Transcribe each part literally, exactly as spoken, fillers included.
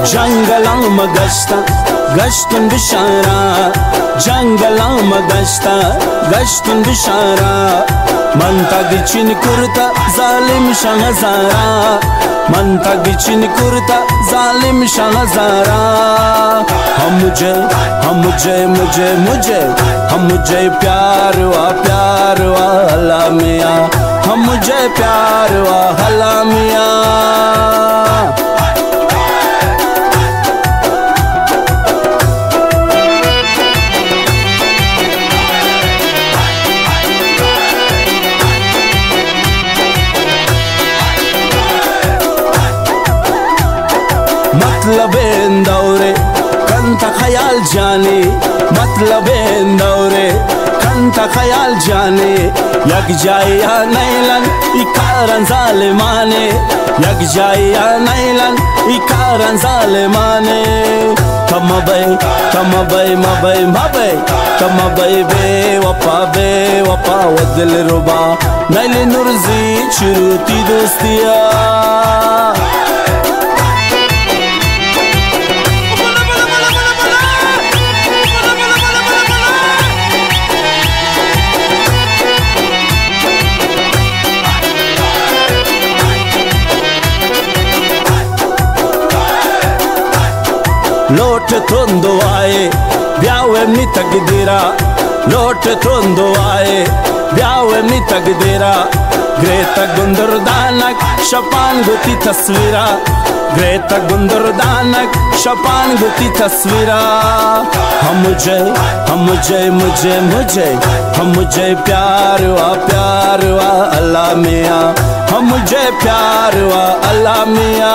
جنگلام گشتا گشتن بشارا جنگلام گشتا گشتن بشارا من تاگچین کرتا ظالم شنزارا من تاگچین کرتا ظالم شنزارا हम मुझे हम मुझे मुझे मुझे हम मुझे प्यार वा प्यार वा हला मिया हम मुझे प्यार वा हला मिया मतलब दौरे कंता ख्याल जाने मतलब दौरे कंता ख्याल जाने यक जाए या नैलन इकारन जालिमाने यक जाए या नैलन इकारन जालिमाने तम बे तम बे मबे मबे तम बे बे वफा बे वफा वदिल रुबा नैल नुरजी चुरुती दोस्तिया लोट तोंदो आए ब्यावे मी तकदीरा लोट तोंदो आए ब्यावे मी तकदीरा ग्रेता गुंदर दानक शपान गुती तस्वीरा ग्रेता गुंदर दानक शपान गुती तस्वीरा हम मुझे हम मुझे मुझे मुझे हम मुझे प्यार वा प्यार वा अल्लाह मिया हम मुझे प्यार वा अल्लाह मिया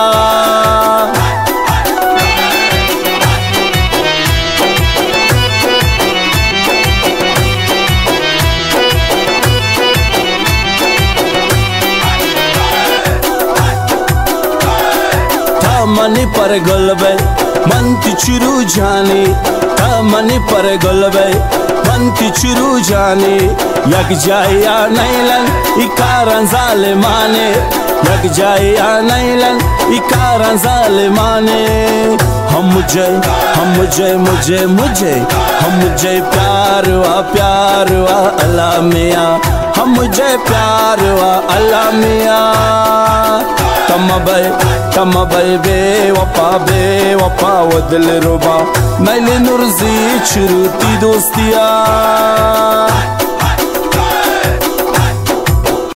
मनी पर गलबे मंती चुरू जाने मनी पर गलबे मंती चुरू जाने यक जाए या नैलन इकारन जालिमाने यक जाए या नैलन इकारन जालिमाने हम मुझे हम मुझे मुझे मुझे हम मुझे प्यार वा प्यार वा अल्लाह मिया हम मुझे प्यार वा अल्लाह मिया तम बे तम बे बे वफा बे वफा वदिल रुबा नैल नुरजी चुरुती दोस्तिया